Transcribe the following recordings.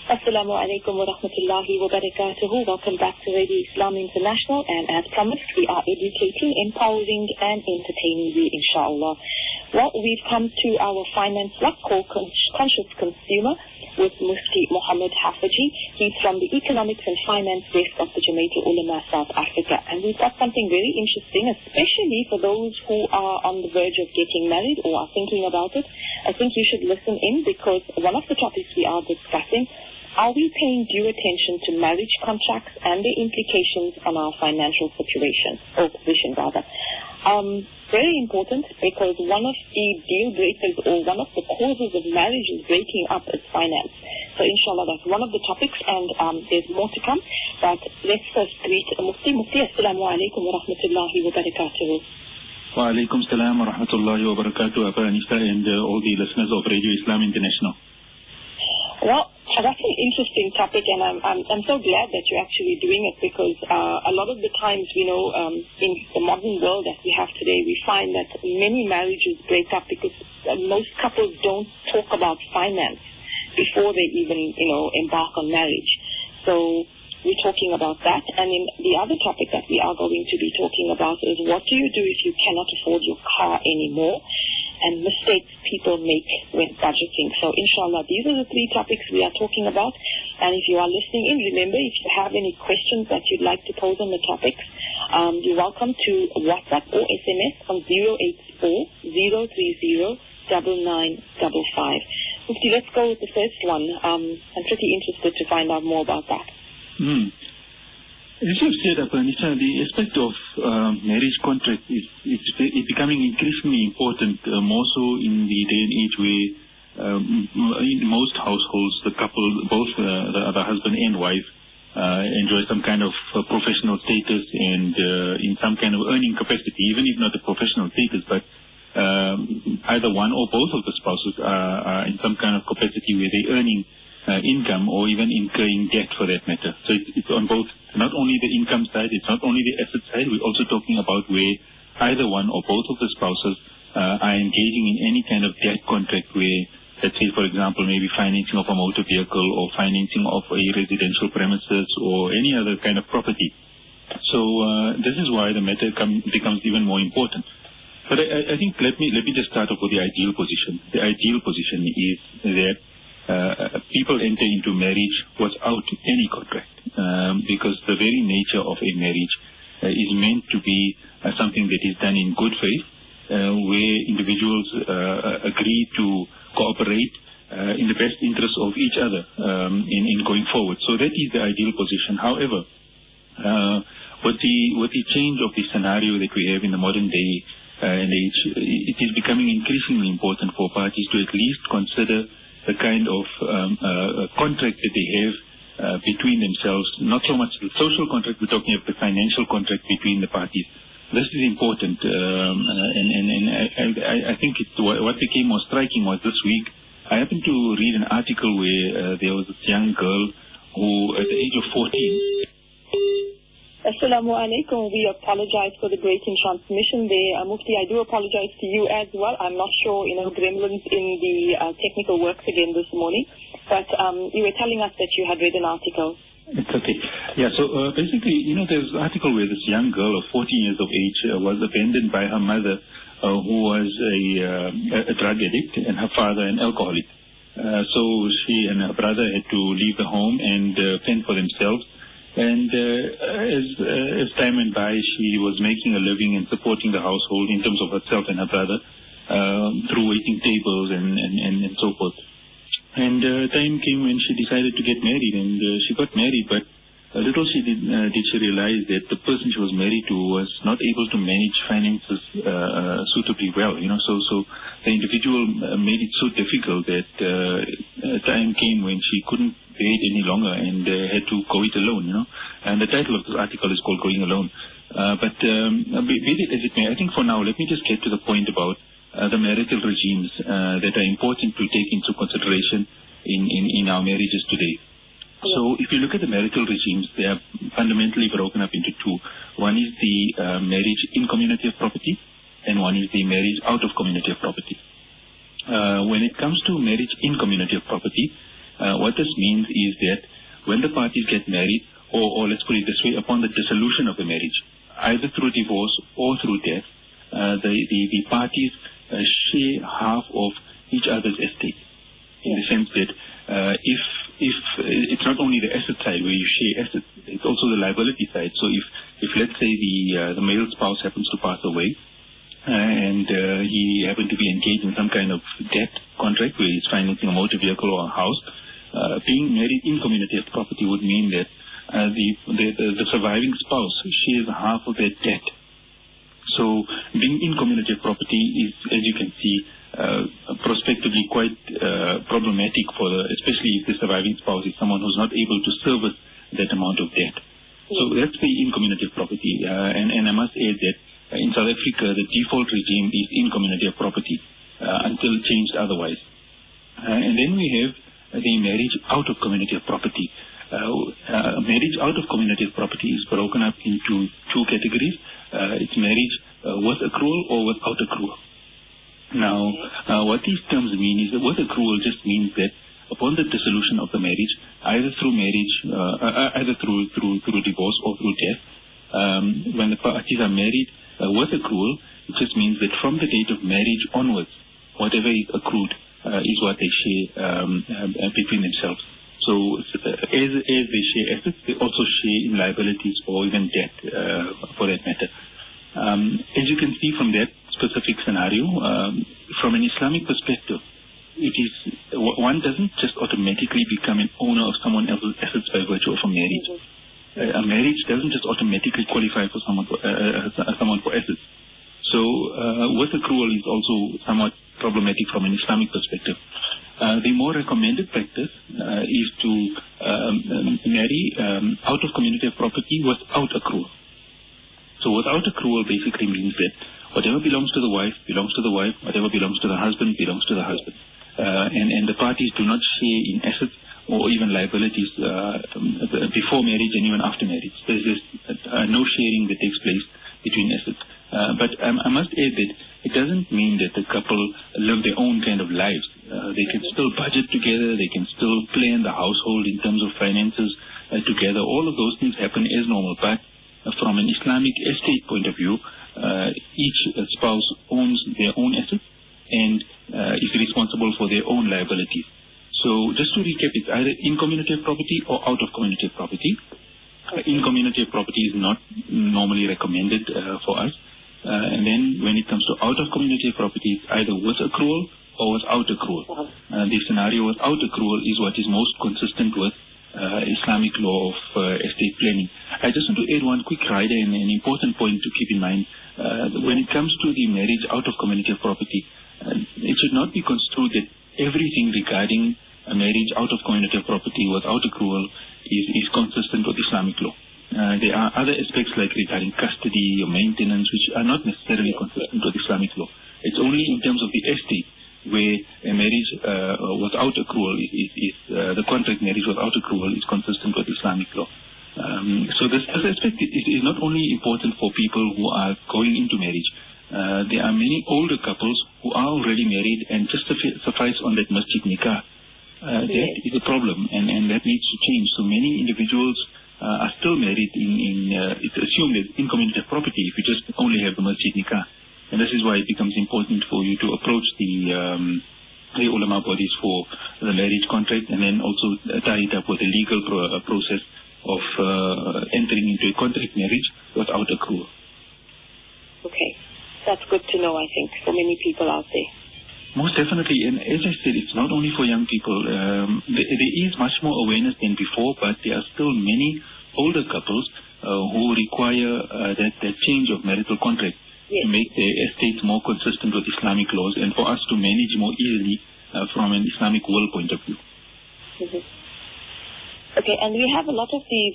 Assalamu alaikum wa rahmatullahi wa barakatuhu. Welcome back to Radio Islam International, and as promised, we are educating, empowering and entertaining you, inshallah. Well, we've come to our finance block called Conscious Consumer with Mufti Muhammad Hafaji. He's from the Economics and Finance Desk of the Jamaitul Ulama South Africa, and we've got something very interesting, especially for those who are on the verge of getting married or are thinking about it. I think you should listen in, because one of the topics we are discussing: are we paying due attention to marriage contracts and their implications on our financial situation, or position rather? Very important, because one of the deal breakers or one of the causes of marriage is breaking up is finance. So inshallah, that's one of the topics, and there's more to come. But let's first greet Mufti. Mufti, assalamu alaikum wa rahmatullahi wa barakatuhu. Wa alaikum salam wa rahmatullahi wa barakatuhu, Abba Anisa, and all the listeners of Radio Islam International. Well, that's an interesting topic, and I'm so glad that you're actually doing it, because a lot of the times, in the modern world that we have today, we find that many marriages break up because most couples don't talk about finance before they even, embark on marriage. So we're talking about that. And then the other topic that we are going to be talking about is, what do you do if you cannot afford your car anymore? And mistakes people make when budgeting. So inshallah, these are the three topics we are talking about. And if you are listening in, remember, if you have any questions that you'd like to pose on the topics, you're welcome to WhatsApp or SMS on 084-030-9955. Mufti, let's go with the first one. I'm pretty interested to find out more about that. As you've said, Anisa, the aspect of marriage contract is becoming increasingly important, more so in the day and age where in most households the couple, both the husband and wife, enjoy some kind of professional status and in some kind of earning capacity, even if not a professional status, but either one or both of the spouses are in some kind of capacity where they're earning income or even incurring debt for that matter. So it's on both, not only the income side, it's not only the asset side, we're also talking about where either one or both of the spouses are engaging in any kind of debt contract where, let's say, for example, maybe financing of a motor vehicle or financing of a residential premises or any other kind of property. So this is why the matter becomes even more important. But I think let me just start off with the ideal position. The ideal position is that people enter into marriage without any contract, because the very nature of a marriage is meant to be something that is done in good faith, where individuals agree to cooperate in the best interest of each other in going forward. So that is the ideal position. However, with the change of the scenario that we have in the modern day and age, it is becoming increasingly important for parties to at least consider the kind of contract that they have between themselves, not so much the social contract, we're talking about the financial contract between the parties. This is important, and I think what became more striking was this week, I happened to read an article where there was this young girl who, at the age of 14, Assalamu alaikum. We apologize for the break in transmission there. Mufti, I do apologize to you as well. I'm not sure, gremlins in the technical works again this morning. But you were telling us that you had read an article. It's okay. Yeah, so basically, there's an article where this young girl of 14 years of age was abandoned by her mother, who was a drug addict, and her father an alcoholic. So she and her brother had to leave the home and fend for themselves. And as time went by, she was making a living and supporting the household in terms of herself and her brother through waiting tables and so forth. And time came when she decided to get married, and she got married, but little did she realize that the person she was married to was not able to manage finances suitably well. So the individual made it so difficult that time came when she couldn't bear it any longer and had to go it alone. And the title of this article is called Going Alone. But be it as it may, I think for now, let me just get to the point about the marital regimes that are important to take into consideration in our marriages today. So if you look at the marital regimes, they are fundamentally broken up into two. One is the marriage in community of property, and one is the marriage out of community of property. When it comes to marriage in community of property, What this means is that when the parties get married, or let's put it this way, upon the dissolution of the marriage, either through divorce or through death, the parties share half of each other's estate. In the sense that if it's not only the asset side where you share assets, it's also the liability side. So if let's say the male spouse happens to pass away, and he happened to be engaged in some kind of debt contract where he's financing a motor vehicle or a house, being married in community of property would mean that the surviving spouse shares half of their debt. So being in community of property is, as you can see, prospectively quite problematic especially if the surviving spouse is someone who's not able to service that amount of debt. So that's the in community of property. And I must add that in South Africa, the default regime is in community of property until changed otherwise. And then we have the marriage out of community of property. Marriage out of community of property is broken up into two categories. It's marriage with accrual or without accrual. Now, what these terms mean is that with accrual just means that upon the dissolution of the marriage, either through divorce or through death, when the parties are married with accrual, it just means that from the date of marriage onwards, whatever is accrued is what they share between themselves. So as they share assets, they also share in liabilities or even debt for that matter. As you can see from that specific scenario, from an Islamic perspective, it is one doesn't just automatically become an owner of someone else's assets by virtue of a marriage. A marriage doesn't just automatically qualify for someone for assets. So with accrual is also somewhat problematic from an Islamic perspective. The more recommended practice is to marry out of community of property without accrual. So without accrual basically means that whatever belongs to the wife belongs to the wife, whatever belongs to the husband belongs to the husband. And the parties do not share in assets or even liabilities before marriage and even after marriage. There's no sharing that takes place between assets. But I must add that it doesn't mean that the couple live their own kind of lives. They can still budget together. They can still plan the household in terms of finances together. All of those things happen as normal. But from an Islamic estate point of view, each spouse owns their own assets and is responsible for their own liabilities. So just to recap, it's either in community of property or out of community of property. In community of property is not normally recommended for us. And then when it comes to out of community of property, it's either with accrual or without accrual. The scenario without accrual is what is most consistent with Islamic law of estate planning. I just want to add one quick rider and an important point to keep in mind. When it comes to the marriage out of community of property, it should not be construed that everything regarding a marriage out of community of property without accrual is consistent with Islamic law. There are other aspects like regarding custody or maintenance which are not necessarily consistent with Islamic law. It's only in terms of the estate where a marriage without accrual the contract marriage without accrual is consistent with Islamic law. So this aspect is not only important for people who are going into marriage. There are many older couples who are already married and just suffice on that masjid nikah. That is a problem and that needs to change. So many individuals are still married it's assumed that in community of property if you just only have the masjid nikah. And this is why it becomes important for you to approach the ulama bodies for the marriage contract and then also tie it up with a legal process of entering into a contract marriage without accrual. Okay. That's good to know, I think, for many people out there. Most definitely. And as I said, it's not only for young people. There is much more awareness than before, but there are still many older couples who require that change of marital contract to make their estates more consistent with Islamic laws and for us to manage more easily from an Islamic will point of view. Mm-hmm. Okay, and we have a lot of these,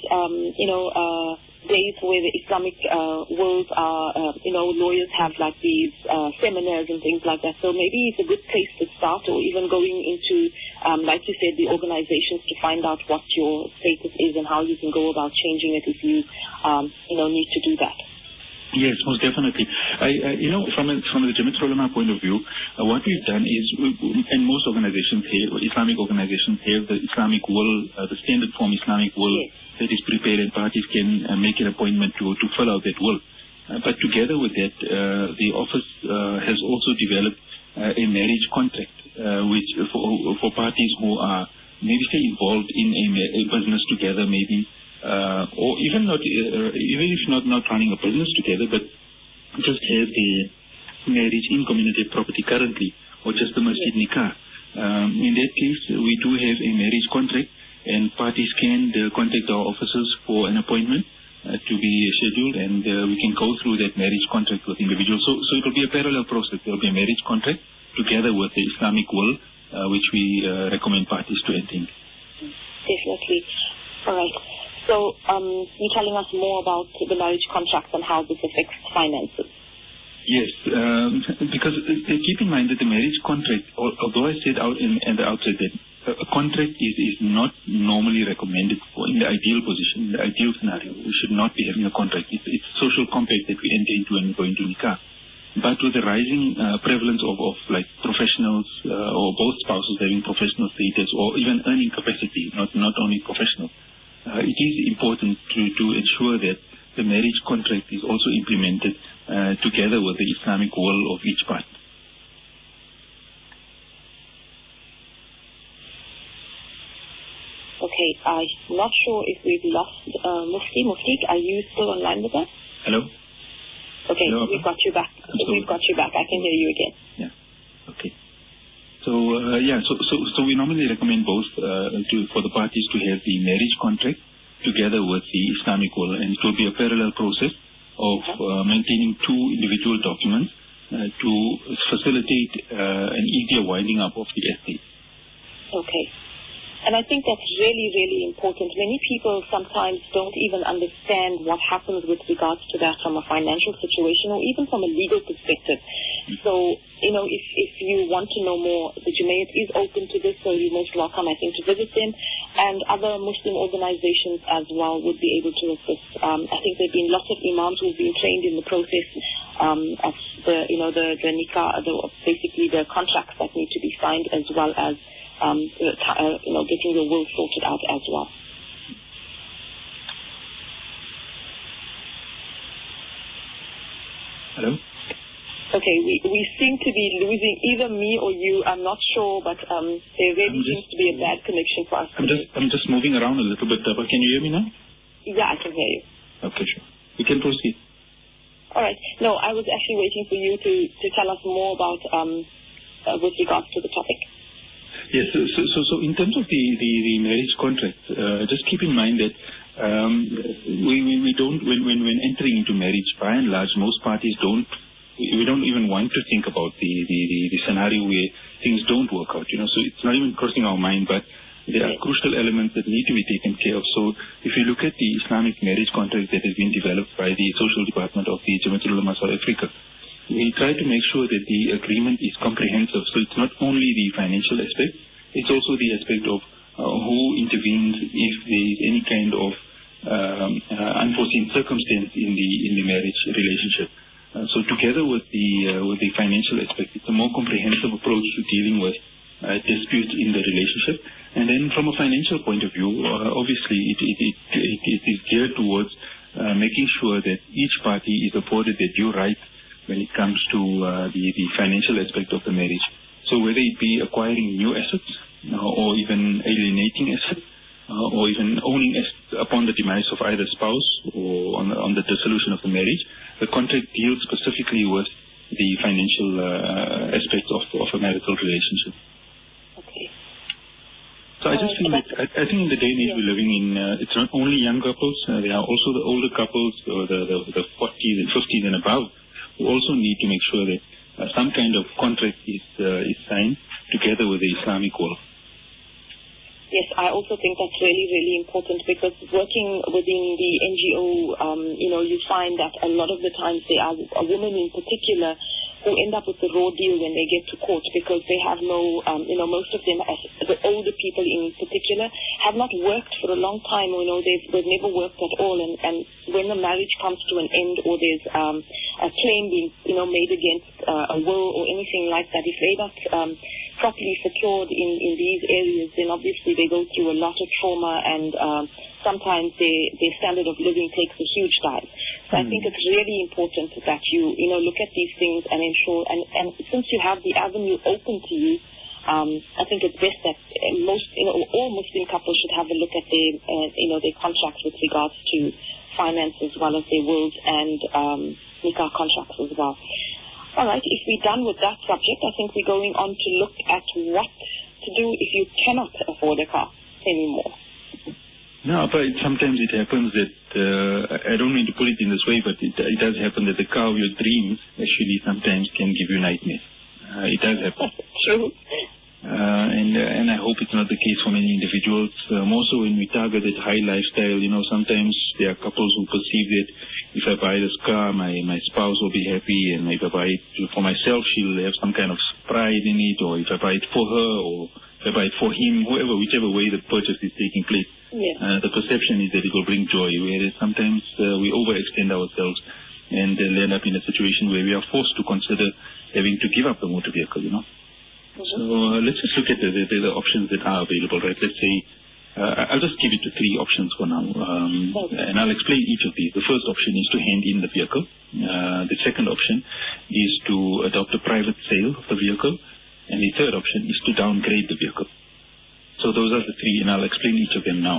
days where the Islamic wills are, lawyers have like these seminars and things like that. So maybe it's a good place to start, or even going into, like you said, the organizations to find out what your status is and how you can go about changing it if you, need to do that. Yes, most definitely. From the Jamiat Ulama point of view, what we've done is, and most organizations here, Islamic organizations have the Islamic will, the standard form Islamic will that is prepared, and parties can make an appointment to fill out that will. But together with that, the office has also developed a marriage contract, which for parties who are maybe say involved in a business together, maybe. Or even if not running a business together, but just have a marriage in community property currently, or just the masjid nikah. In that case, we do have a marriage contract, and parties can contact our officers for an appointment to be scheduled, and we can go through that marriage contract with individuals. So it will be a parallel process. There will be a marriage contract together with the Islamic will, which we recommend parties to attend. Definitely. All right. So you're telling us more about the marriage contract and how this affects finances. Yes, because keep in mind that the marriage contract, although I said out in the outset that a contract is not normally recommended for in the ideal position, in the ideal scenario. We should not be having a contract. It's social compact that we enter into when we go into nikah. But with the rising prevalence of like professionals or both spouses having professional status or even earning capacity, not only professional, it is important to ensure that the marriage contract is also implemented together with the Islamic will of each part. Okay, I'm not sure if we've lost Mufti. Mufti, are you still online with us? Hello? Okay, Hello, we've got you back. We've got you back. I can hear you again. Yeah. Okay. So we normally recommend both for the parties to have the marriage contract together with the Islamic will, and it will be a parallel process of maintaining two individual documents to facilitate an easier winding up of the estate. Okay. And I think that's really, really important. Many people sometimes don't even understand what happens with regards to that from a financial situation or even from a legal perspective. So, if you want to know more, the Jumaat is open to this, so you're most welcome, I think, to visit them. And other Muslim organizations as well would be able to assist. I think there have been lots of imams who have been trained in the process of the nikah, basically the contracts that need to be signed, as well as getting the will sorted out as well. Hello? Okay, we seem to be losing either me or you. I'm not sure, but there really seems to be a bad connection for us. I'm just moving around a little bit, but can you hear me now? Yeah, I can hear you. Okay, sure. We can proceed. All right. No, I was actually waiting for you to tell us more about with regards to the topic. Yes, so in terms of the marriage contract, just keep in mind that we don't, when entering into marriage, by and large, most parties we don't even want to think about the scenario where things don't work out, so it's not even crossing our mind, but there are crucial elements that need to be taken care of. So if you look at the Islamic marriage contract that has been developed by the Social Department of the Jamiat Ulama South Africa, we try to make sure that the agreement is comprehensive. So it's not only the financial aspect, it's also the aspect of who intervenes if there is any kind of unforeseen circumstance in the marriage relationship. So together with the financial aspect, it's a more comprehensive approach to dealing with disputes in the relationship. And then from a financial point of view, obviously it is geared towards making sure that each party is afforded their due right when it comes to the financial aspect of the marriage. So whether it be acquiring new assets or even alienating assets or even owning assets upon the demise of either spouse or on the dissolution of the marriage, the contract deals specifically with the financial aspects of a marital relationship. Okay. So I just feel that I think in the day and age we're living in, it's not only young couples, there are also the older couples, or the 40s and 50s and above, who also need to make sure that some kind of contract is signed together with the Islamic will. Yes, I also think that's really, really important, because working within the NGO, you find that a lot of the times there are women in particular who end up with the raw deal when they get to court because they have no, most of them, the older people in particular, have not worked for a long time. They've never worked at all, and when the marriage comes to an end or there's a claim being, made against a will or anything like that, if they're not properly secured in these areas, then obviously they go through a lot of trauma, and sometimes their standard of living takes a huge dive. So I think it's really important that you look at these things and ensure, and since you have the avenue open to you, I think it's best that all Muslim couples should have a look at their contracts with regards to finance as well as their wills and nikah contracts as well. All right, if we're done with that subject, I think we're going on to look at what to do if you cannot afford a car anymore. No, but sometimes it happens that, I don't mean to put it in this way, but it does happen that the car of your dreams actually sometimes can give you nightmares. It does happen. True. And I hope it's not the case for many individuals. More so when we target that high lifestyle, sometimes there are couples who perceive that if I buy this car, my spouse will be happy, and if I buy it for myself, she'll have some kind of pride in it, or if I buy it for her, or if I buy it for him, whichever way the purchase is taking place. Yeah. The perception is that it will bring joy, whereas sometimes we overextend ourselves and end up in a situation where we are forced to consider having to give up the motor vehicle, So let's just look at the options that are available, right? Let's say, I'll just give it to 3 options for now, and I'll explain each of these. The first option is to hand in the vehicle. The second option is to adopt a private sale of the vehicle. And the third option is to downgrade the vehicle. So those are the 3, and I'll explain each of them now.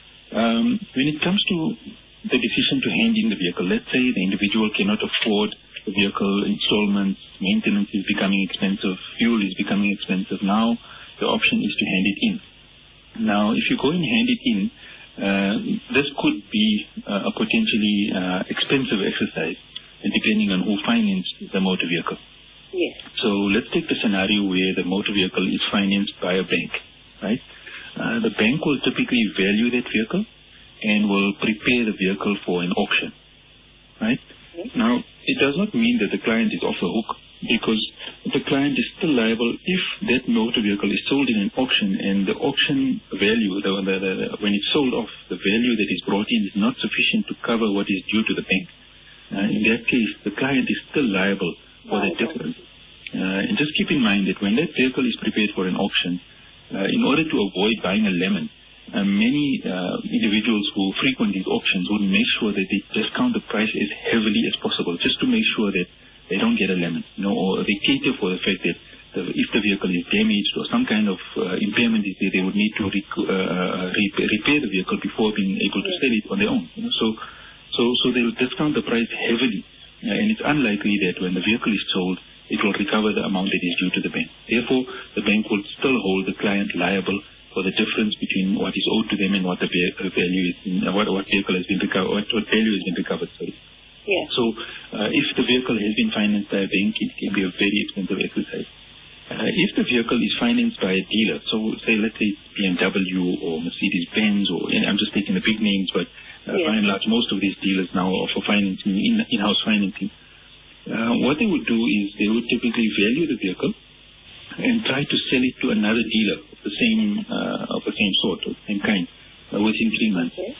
When it comes to the decision to hand in the vehicle, let's say the individual cannot afford the vehicle installments, maintenance is becoming expensive, fuel is becoming expensive. Now the option is to hand it in. Now, if you go and hand it in, this could be a potentially expensive exercise, depending on who financed the motor vehicle. Yes. So let's take the scenario where the motor vehicle is financed by a bank, right? The bank will typically value that vehicle and will prepare the vehicle for an auction, right? Yes. Now, it does not mean that the client is off the hook, because the client is still liable if that motor vehicle is sold in an auction and the auction value, when it's sold off, the value that is brought in is not sufficient to cover what is due to the bank. In that case, the client is still liable for that difference. And just keep in mind that when that vehicle is prepared for an auction, in order to avoid buying a lemon, many individuals who frequent these auctions would make sure that they discount the price as heavily as possible, just to make sure that they don't get a lemon, or they cater for the fact that if the vehicle is damaged or some kind of impairment is there, they would need to repair the vehicle before being able to sell it on their own. So they will discount the price heavily, and it's unlikely that when the vehicle is sold, it will recover the amount that is due to the bank. Therefore, the bank will still hold the client liable for the difference between what is owed to them and what the value is, what vehicle has been recovered, what value has been recovered. Sorry. Yeah. So, if the vehicle has been financed by a bank, it can be a very expensive exercise. If the vehicle is financed by a dealer, so say let's say BMW or Mercedes-Benz, or I'm just taking the big names, but by and large, most of these dealers now offer financing, in-house financing. What they would do is they would typically value the vehicle and try to sell it to another dealer of the same sort, or same kind, within 3 months. Okay.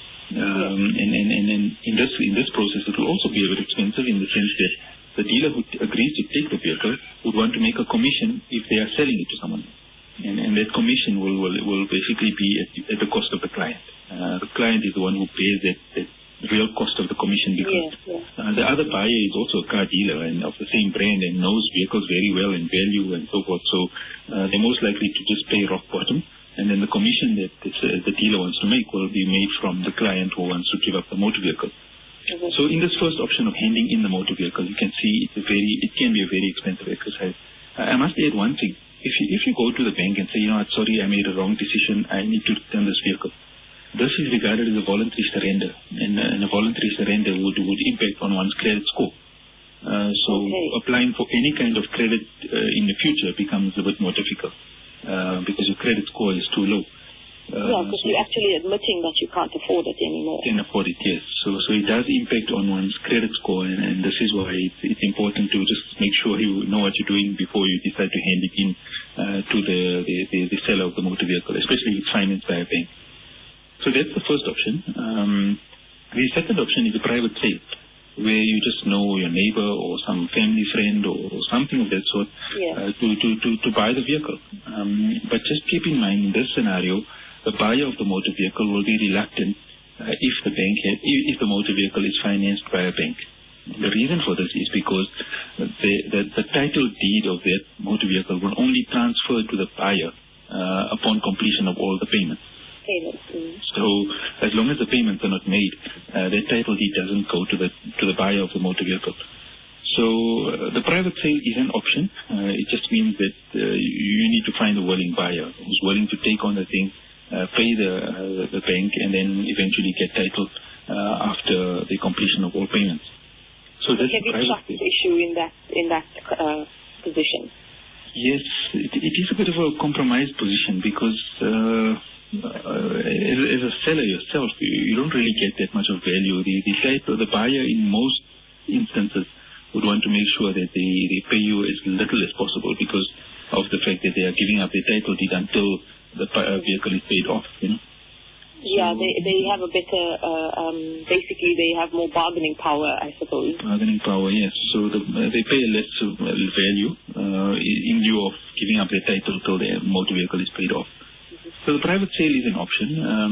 And in this process, it will also be a bit expensive in the sense that the dealer who agrees to take the vehicle would want to make a commission if they are selling it to someone, and that commission will basically be at the cost of the client. The client is the one who pays that real cost of the commission, because the other buyer is also a car dealer and of the same brand and knows vehicles very well and value and so forth. So they're most likely to just pay rock bottom, and then the commission that the dealer wants to make will be made from the client who wants to give up the motor vehicle. So in this first option of handing in the motor vehicle, you can see it can be a very expensive exercise. I must add one thing. If you go to the bank and say, sorry, I made a wrong decision, I need to return this vehicle, this is regarded as a voluntary surrender, and a voluntary surrender would impact on one's credit score. So applying for any kind of credit in the future becomes a bit more difficult because your credit score is too low. because you're actually admitting that you can't afford it anymore. Can't afford it, yes. So it does impact on one's credit score, and this is why it's important to just make sure you know what you're doing before you decide to hand it in to the seller of the motor vehicle, especially if it's financed by a bank. So that's the first option. The second option is a private sale, where you just know your neighbor or some family friend or something of that sort to buy the vehicle. But just keep in mind, in this scenario, the buyer of the motor vehicle will be reluctant if the motor vehicle is financed by a bank. The reason for this is because the title deed of that motor vehicle will only transfer to the buyer upon completion of all the payments. So as long as the payments are not made, that title deed doesn't go to the buyer of the motor vehicle. So the private sale is an option. It just means that you need to find a willing buyer who's willing to take on the thing, pay the bank, and then eventually get title after the completion of all payments. So that's a private sale. Issue in that position. Yes, it is a bit of a compromised position because as a seller yourself, you don't really get that much of value. The buyer in most instances would want to make sure that they pay you as little as possible because of the fact that they are giving up their title deed until the vehicle is paid off, Yeah, they have a better, basically they have more bargaining power, I suppose. Bargaining power, yes. So they pay a less value in lieu of giving up their title till the motor vehicle is paid off. So the private sale is an option.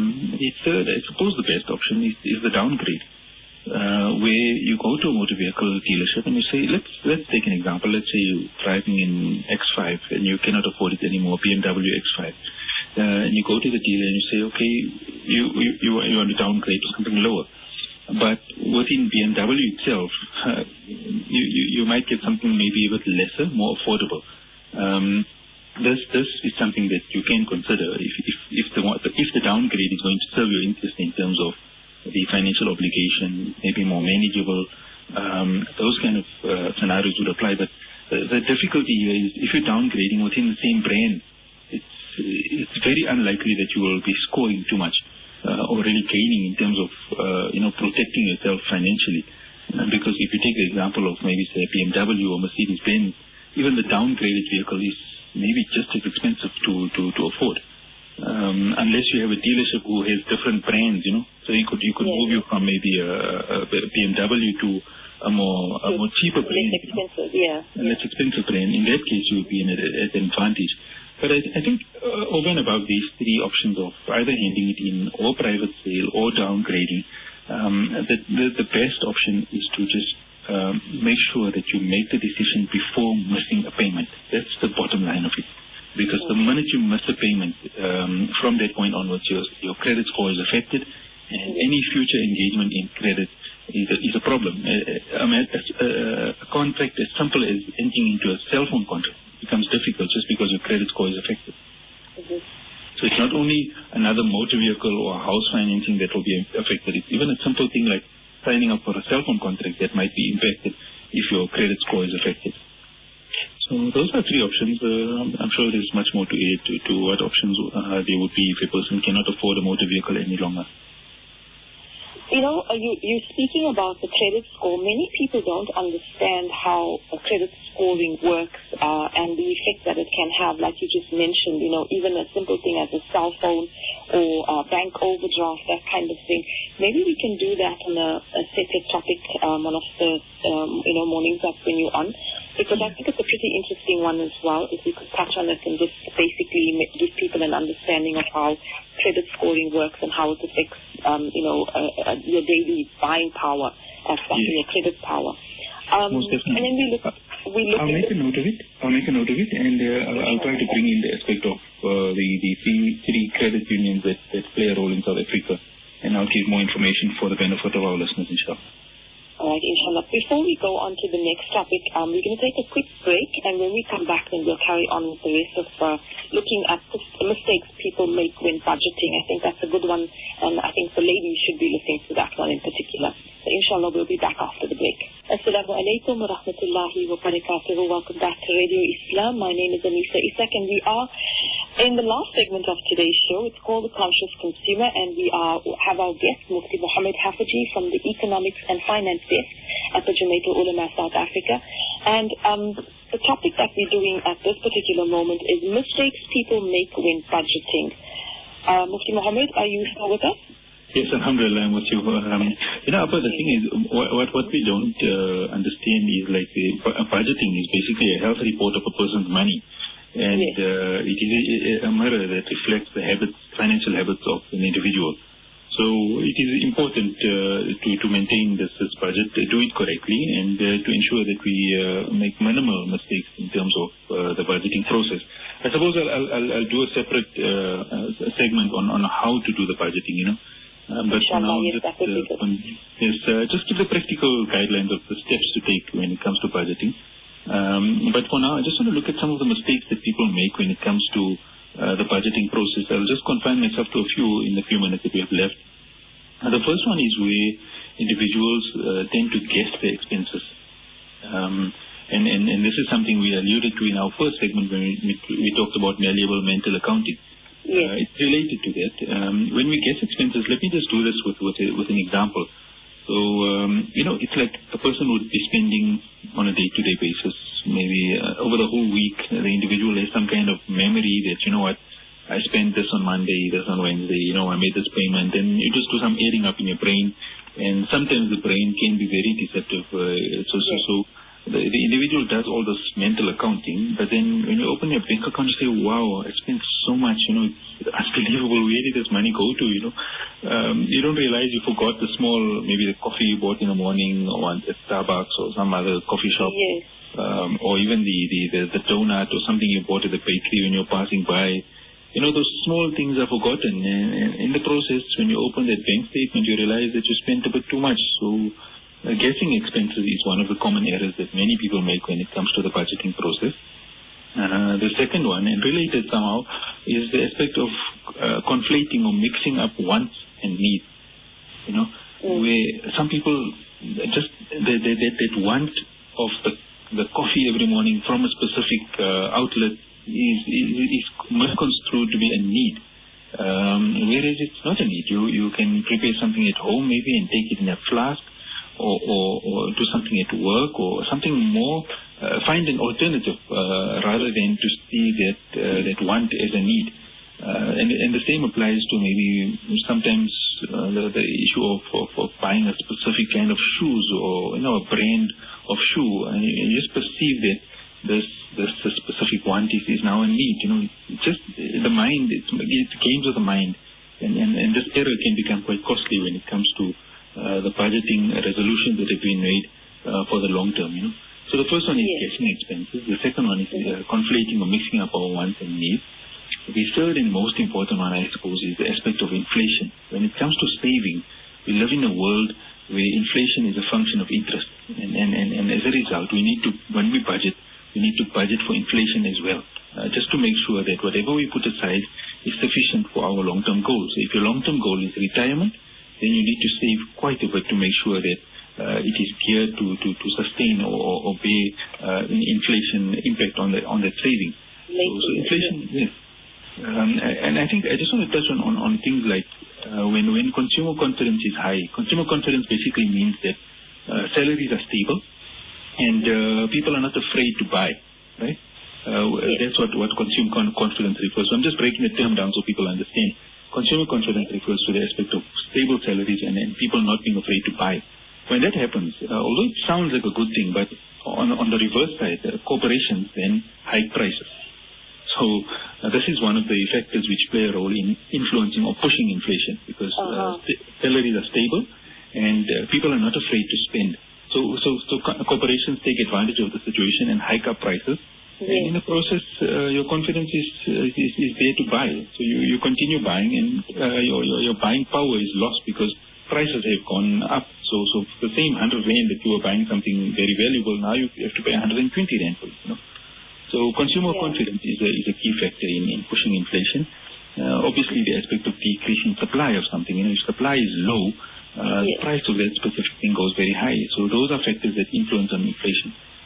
I suppose the best option is the downgrade, where you go to a motor vehicle dealership and you say, let's take an example. Let's say you're driving in X5 and you cannot afford it anymore, BMW X5. And you go to the dealer and you say, okay, you want to downgrade to something lower. But within BMW itself, you might get something maybe a bit lesser, more affordable. This is something that you can consider if the downgrade is going to serve your interest in terms of the financial obligation, maybe more manageable. Those kind of scenarios would apply. But the difficulty here is if you're downgrading within the same brand, it's very unlikely that you will be scoring too much or really gaining in terms of protecting yourself financially. Because if you take the example of maybe say BMW or Mercedes-Benz, even the downgraded vehicle is maybe just as expensive to afford, unless you have a dealership who has different brands, So you could move you from maybe a BMW to a more cheaper brand, less expensive brand. In that case, you would be at an advantage. But I think over and above these three options of either handing it in or private sale or downgrading, the best option is to just make sure that you make the decision before missing a payment. That's the bottom line of it. Because the minute you miss a payment, from that point onwards, your credit score is affected, and any future engagement in credit is a problem. A contract as simple as entering into a cell phone contract becomes difficult just because your credit score is affected. So it's not only another motor vehicle or house financing that will be affected. It's even a simple thing like signing up for a cell phone contract that might be impacted if your credit score is affected. So those are three options. I'm sure there's much more to add to what options there would be if a person cannot afford a motor vehicle any longer. You're speaking about the credit score. Many people don't understand how credit scoring works and the effect that it can have. Like you just mentioned, even a simple thing as a cell phone or bank overdraft, that kind of thing. Maybe we can do that on a separate topic one of the mornings up when you're on, because I think it's a pretty interesting one as well. If we could touch on it and just basically give people an understanding of how credit scoring works and how it affects your daily buying power, especially your credit power. Most definitely. And then I'll make a note of it. And I'll try to bring in the aspect of the three credit unions that play a role in South Africa, and I'll give more information for the benefit of our listeners, inshallah. All right, inshallah. Before we go on to the next topic, we're going to take a quick break, and when we come back, then we'll carry on with the rest of looking at the mistakes people make when budgeting. I think that's a good one, and I think the ladies should be listening to that one in particular. So inshallah, we'll be back after the break. Assalamu alaikum wa rahmatullahi wa barakatuhu. Welcome back to Radio Islam. My name is Anisa Isak, and we are In the last segment of today's show, it's called The Conscious Consumer, and we have our guest, Mufti Muhammad Hafaji from the Economics and Finance Desk at the Jamaatul Ulama South Africa. And the topic that we're doing at this particular moment is mistakes people make when budgeting. Mufti Muhammad, are you still with us? Yes, alhamdulillah, I'm with you. But the thing is, what we don't understand is like budgeting is basically a health report of a person's money. And Yes. it is a mirror that reflects the financial habits of an individual. So it is important to maintain this budget, do it correctly, and to ensure that we make minimal mistakes in terms of the budgeting process. I suppose I'll do a separate segment on how to do the budgeting, But for now, just give the practical guidelines of the steps to take when it comes to budgeting. But for now, I just want to look at some of the mistakes that people make when it comes to the budgeting process. I'll just confine myself to a few in the few minutes that we have left. The first one is where individuals tend to guess their expenses. And this is something we alluded to in our first segment when we talked about malleable mental accounting. Yes. It's related to that. When we guess expenses, let me just do this with an example. So, it's like a person would be spending on a day-to-day basis, maybe over the whole week, the individual has some kind of memory that, I spent this on Monday, this on Wednesday, I made this payment, and you just do some adding up in your brain, and sometimes the brain can be very deceptive. So the individual does all this mental accounting, but then when you open your bank account, you say, wow, I spent so much, it's unbelievable. Where did this money go to, You don't realize you forgot the small, maybe the coffee you bought in the morning or at Starbucks or some other coffee shop. Yes. Or even the donut or something you bought at the bakery when you're passing by. Those small things are forgotten. And in the process, when you open that bank statement, you realize that you spent a bit too much. So guessing expenses is one of the common errors that many people make when it comes to the budgeting process. The second one, and related somehow, is the aspect of conflating or mixing up wants and needs. Where some people just that want of the coffee every morning from a specific outlet is misconstrued to be a need. Whereas it's not a need. You can prepare something at home maybe and take it in a flask, or do something at work or something more, find an alternative rather than to see that want as a need. And the same applies to maybe sometimes the issue of buying a specific kind of shoes or a brand of shoe, and you just perceive that this specific want is now a need. It's just the mind. It's games of the mind, and this error can become quite costly when it comes to the budgeting resolutions that have been made for the long term, So the first one is guessing expenses. The second one is conflating or mixing up our wants and needs. The third and most important one, I suppose, is the aspect of inflation. When it comes to saving, we live in a world where inflation is a function of interest. And as a result, when we budget, we need to budget for inflation as well, just to make sure that whatever we put aside is sufficient for our long-term goals. If your long-term goal is retirement, then you need to save quite a bit to make sure that it is geared to sustain or bear inflation impact on that saving. So inflation, yes. And I think I just want to touch on things like when consumer confidence is high. Consumer confidence basically means that salaries are stable and people are not afraid to buy, right? That's what consumer confidence refers to. I'm just breaking the term down so people understand. Consumer confidence refers to the aspect of stable salaries and people not being afraid to buy. When that happens, although it sounds like a good thing, but on the reverse side, corporations then hike prices. So this is one of the factors which play a role in influencing or pushing inflation, because salaries are stable and people are not afraid to spend. So corporations take advantage of the situation and hike up prices. Yes. And in the process, your confidence is there to buy. So you continue buying, and your buying power is lost because prices have gone up. So the same 100 rand that you were buying something very valuable, now you have to pay 120 rand for it. So consumer confidence is a key factor in pushing inflation. Obviously, the aspect of decreasing supply of something. If supply is low, the price of that specific thing goes very high. So those are factors that influence on inflation.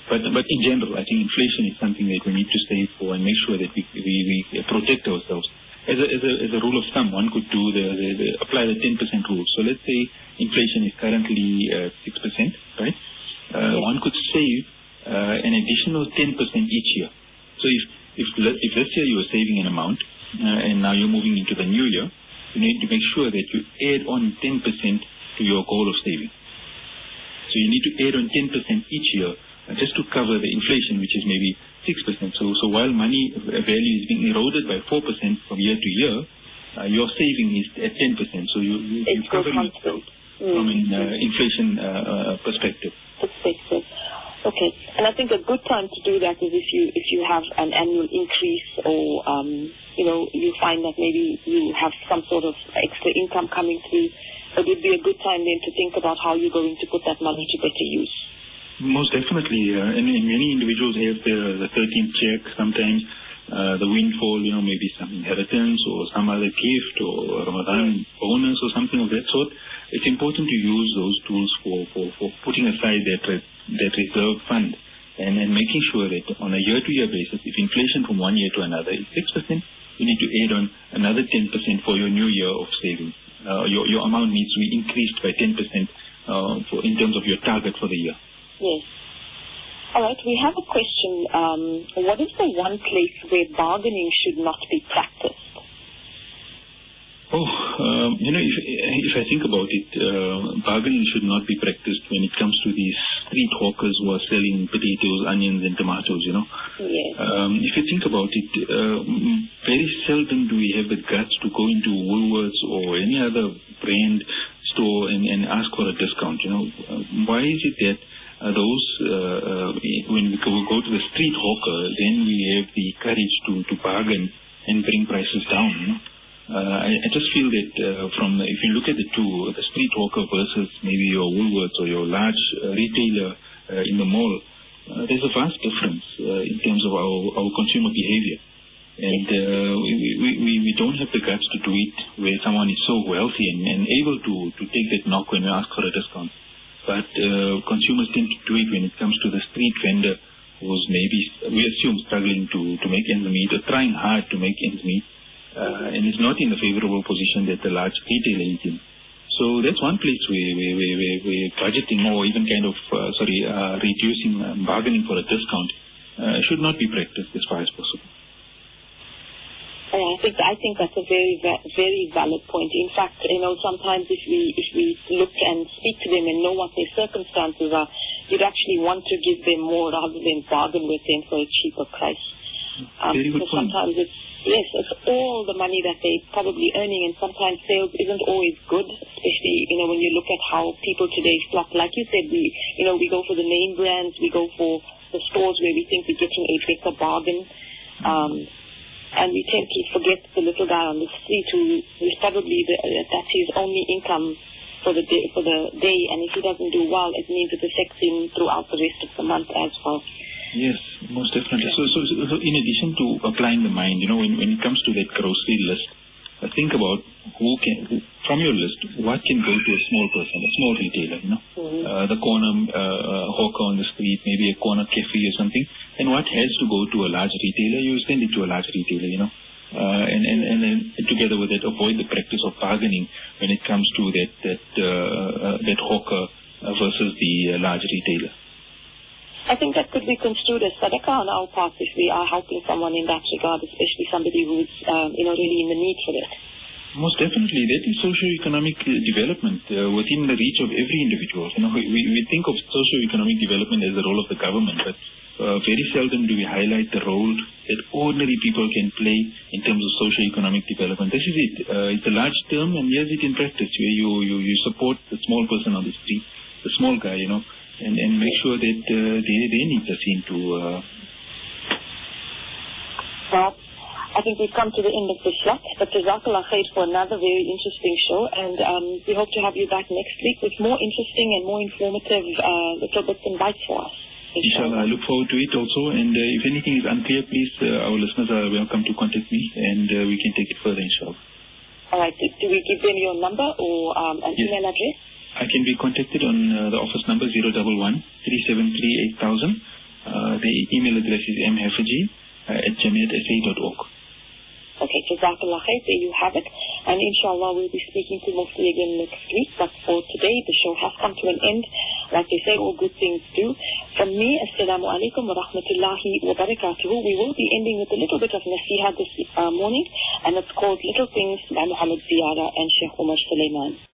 But in general, I think inflation is something that we need to save for and make sure that we protect ourselves. As a rule of thumb, one could do apply the 10% rule. So let's say inflation is currently 6%, right? One could save an additional 10% each year. So if let's say you are saving an amount and now you're moving into the new year, you need to make sure that you add on 10% to your goal of saving. So you need to add on 10% each year just to cover the inflation, which is maybe 6%. So while money value is being eroded by 4% from year to year, your saving is at 10%. So you cover it from an inflation perspective. Okay, and I think a good time to do that is if you have an annual increase or you find that maybe you have some sort of extra income coming through. It would be a good time then to think about how you're going to put that money to better use. Most definitely, and many individuals have the 13th check, sometimes the windfall, maybe some inheritance or some other gift or Ramadan bonus or something of that sort. It's important to use those tools for putting aside that reserve fund and making sure that on a year-to-year basis, if inflation from one year to another is 6%, you need to add on another 10% for your new year of savings. Your amount needs to be increased by 10% in terms of your target for the year. Yes. All right, we have a question. What is the one place where bargaining should not be practiced? If I think about it, bargaining should not be practiced when it comes to these street hawkers who are selling potatoes, onions, and tomatoes, Yes. If you think about it, very seldom do we have the guts to go into Woolworths or any other brand store and ask for a discount, Why is it that when we go to the street hawker, then we have the courage to bargain and bring prices down, I just feel that if you look at the two, the street hawker versus maybe your Woolworths or your large retailer in the mall, there's a vast difference in terms of our consumer behavior. And we don't have the guts to do it where someone is so wealthy and able to take that knock when we ask for a discount. But consumers tend to do it when it comes to the street vendor who's maybe, we assume, struggling to make ends meet or trying hard to make ends meet. And is not in the favorable position that the large retailer is in. So that's one place where budgeting or even reducing bargaining for a discount should not be practiced as far as possible. I think that's a very, very valid point. In fact, sometimes if we look and speak to them and know what their circumstances are, you'd actually want to give them more rather than bargain with them for a cheaper price. Very good point. Sometimes it's all the money that they're probably earning, and sometimes sales isn't always good, especially, when you look at how people today flock. Like you said, we go for the name brands, we go for the stores where we think we're getting a better bargain, and we tend to forget the little guy on the street who's probably that's his only income for the day, and if he doesn't do well, it means it affects him throughout the rest of the month as well. Yes, most definitely. So in addition to applying the mind, when it comes to that grocery list, think about from your list, what can go to a small person, a small retailer, the corner hawker on the street, maybe a corner cafe or something, and what has to go to a large retailer, you send it to a large retailer, and then together with that, avoid the practice of bargaining when it comes to that hawker versus the large retailer. I think that could be construed as sadaqah on our part if we are helping someone in that regard, especially somebody who's really in the need for it. Most definitely. That is socio-economic development within the reach of every individual. We think of socio-economic development as the role of the government, but very seldom do we highlight the role that ordinary people can play in terms of socio-economic development. This is it. It's a large term, and yes, it in practice, where you support the small person on the street, the small guy, and make sure that their needs are seen to. Well, I think we've come to the end of the slot, but Jazakallah Khair for another very interesting show, and we hope to have you back next week with more interesting and more informative little bits and bites for us. Inshallah, I look forward to it also, and if anything is unclear, please, our listeners are welcome to contact me, and we can take it further, inshallah. All right, do we give them your number or an email address? I can be contacted on the office number 011-373-8000. The email address is mhafaji@jamiatsa.org. Okay, Jazakallah khair, there you have it. And inshallah we'll be speaking to Mufti again next week. But for today, the show has come to an end. Like they say, all good things do. From me, Assalamu alaikum wa rahmatullahi wa barakatuhu. We will be ending with a little bit of nasiha this morning. And it's called Little Things by Muhammad Ziyara and Sheikh Umar Sulaiman.